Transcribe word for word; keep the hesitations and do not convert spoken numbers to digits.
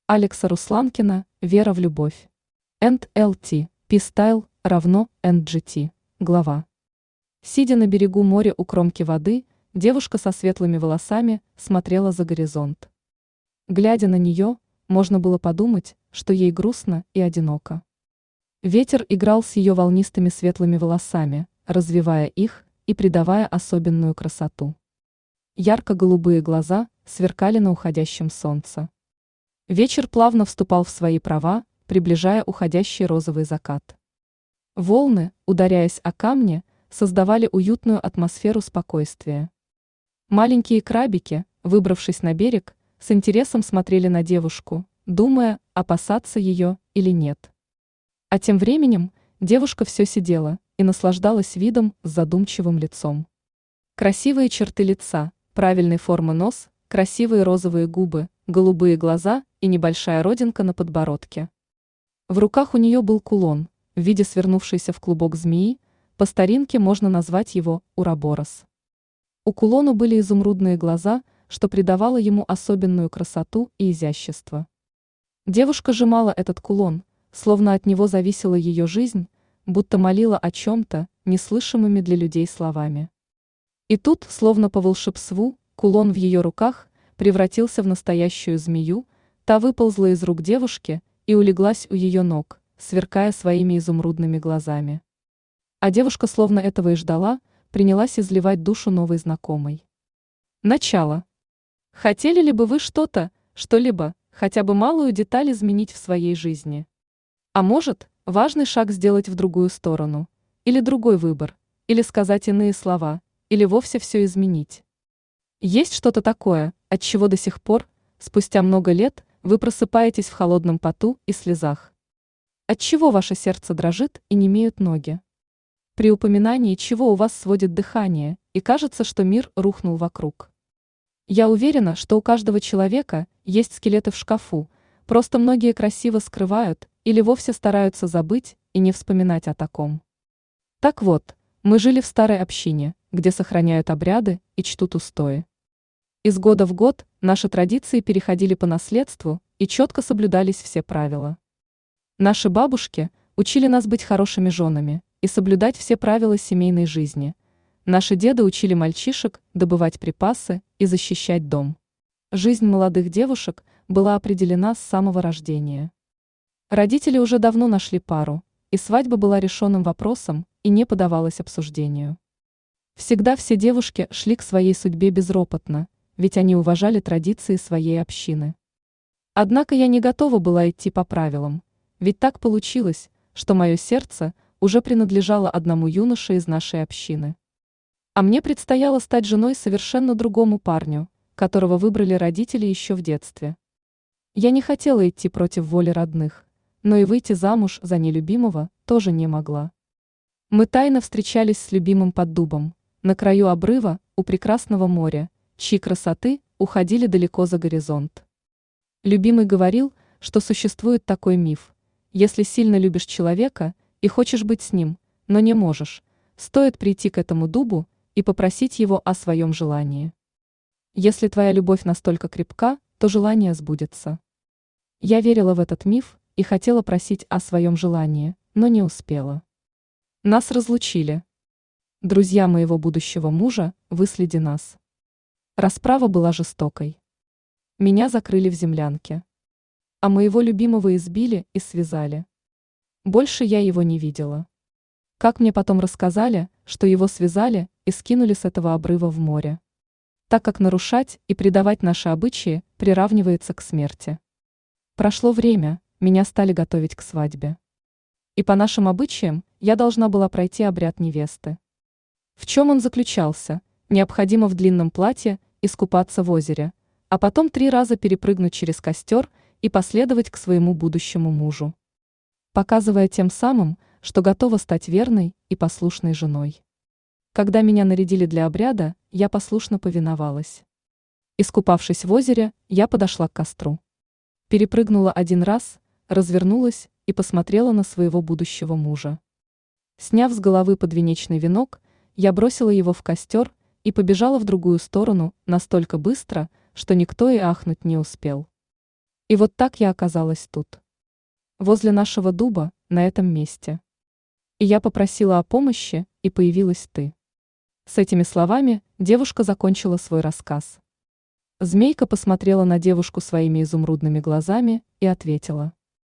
Алекса Русланкина «Вера в любовь». энд эл ти, P-Style равно эн джи ти. Глава. Сидя на берегу моря у кромки воды, девушка со светлыми волосами смотрела за горизонт. Глядя на нее, можно было подумать, что ей грустно и одиноко. Ветер играл с ее волнистыми светлыми волосами, развивая их и придавая особенную красоту. Ярко-голубые глаза сверкали на уходящем солнце. Вечер плавно вступал в свои права, приближая уходящий розовый закат. Волны, ударяясь о камни, создавали уютную атмосферу спокойствия. Маленькие крабики, выбравшись на берег, с интересом смотрели на девушку, думая, опасаться ее или нет. А тем временем девушка все сидела и наслаждалась видом с задумчивым лицом. Красивые черты лица, правильной формы нос, красивые розовые губы, голубые глаза и небольшая родинка на подбородке. В руках у нее был кулон, в виде свернувшейся в клубок змеи, по старинке можно назвать его уроборос. У кулону были изумрудные глаза, что придавало ему особенную красоту и изящество. Девушка сжимала этот кулон, словно от него зависела ее жизнь, будто молила о чем-то, неслышимыми для людей словами. И тут, словно по волшебству, кулон в ее руках превратился в настоящую змею, та выползла из рук девушки и улеглась у ее ног, сверкая своими изумрудными глазами. А девушка, словно этого и ждала, принялась изливать душу новой знакомой. Начало. Хотели ли бы вы что-то, что-либо, хотя бы малую деталь изменить в своей жизни? А может, важный шаг сделать в другую сторону, или другой выбор, или сказать иные слова, или вовсе все изменить? Есть что-то такое, от чего до сих пор, спустя много лет, вы просыпаетесь в холодном поту и слезах? От чего ваше сердце дрожит и немеют ноги? При упоминании чего у вас сводит дыхание, и кажется, что мир рухнул вокруг? Я уверена, что у каждого человека есть скелеты в шкафу, просто многие красиво скрывают или вовсе стараются забыть и не вспоминать о таком. Так вот, мы жили в старой общине, где сохраняют обряды и чтут устои. Из года в год наши традиции переходили по наследству и четко соблюдались все правила. Наши бабушки учили нас быть хорошими женами и соблюдать все правила семейной жизни. Наши деды учили мальчишек добывать припасы и защищать дом. Жизнь молодых девушек была определена с самого рождения. Родители уже давно нашли пару, и свадьба была решенным вопросом и не поддавалась обсуждению. Всегда все девушки шли к своей судьбе безропотно, ведь они уважали традиции своей общины. Однако я не готова была идти по правилам, ведь так получилось, что мое сердце уже принадлежало одному юноше из нашей общины. А мне предстояло стать женой совершенно другому парню, которого выбрали родители еще в детстве. Я не хотела идти против воли родных, но и выйти замуж за нелюбимого тоже не могла. Мы тайно встречались с любимым под дубом, на краю обрыва у прекрасного моря, чьи красоты уходили далеко за горизонт. Любимый говорил, что существует такой миф: если сильно любишь человека и хочешь быть с ним, но не можешь, стоит прийти к этому дубу и попросить его о своем желании. Если твоя любовь настолько крепка, то желание сбудется. Я верила в этот миф и хотела просить о своем желании, но не успела. Нас разлучили. Друзья моего будущего мужа выследи нас. Расправа была жестокой. Меня закрыли в землянке. А моего любимого избили и связали. Больше я его не видела. Как мне потом рассказали, что его связали и скинули с этого обрыва в море. Так как нарушать и предавать наши обычаи приравнивается к смерти. Прошло время, меня стали готовить к свадьбе. И по нашим обычаям я должна была пройти обряд невесты. В чем он заключался? Необходимо в длинном платье искупаться в озере, а потом три раза перепрыгнуть через костер и последовать к своему будущему мужу, показывая тем самым, что готова стать верной и послушной женой. Когда меня нарядили для обряда, я послушно повиновалась. Искупавшись в озере, я подошла к костру. Перепрыгнула один раз, развернулась и посмотрела на своего будущего мужа. Сняв с головы подвенечный венок, я бросила его в костер и побежала в другую сторону настолько быстро, что никто и ахнуть не успел. И вот так я оказалась тут, возле нашего дуба, на этом месте. И я попросила о помощи, и появилась ты. С этими словами девушка закончила свой рассказ. Змейка посмотрела на девушку своими изумрудными глазами и ответила: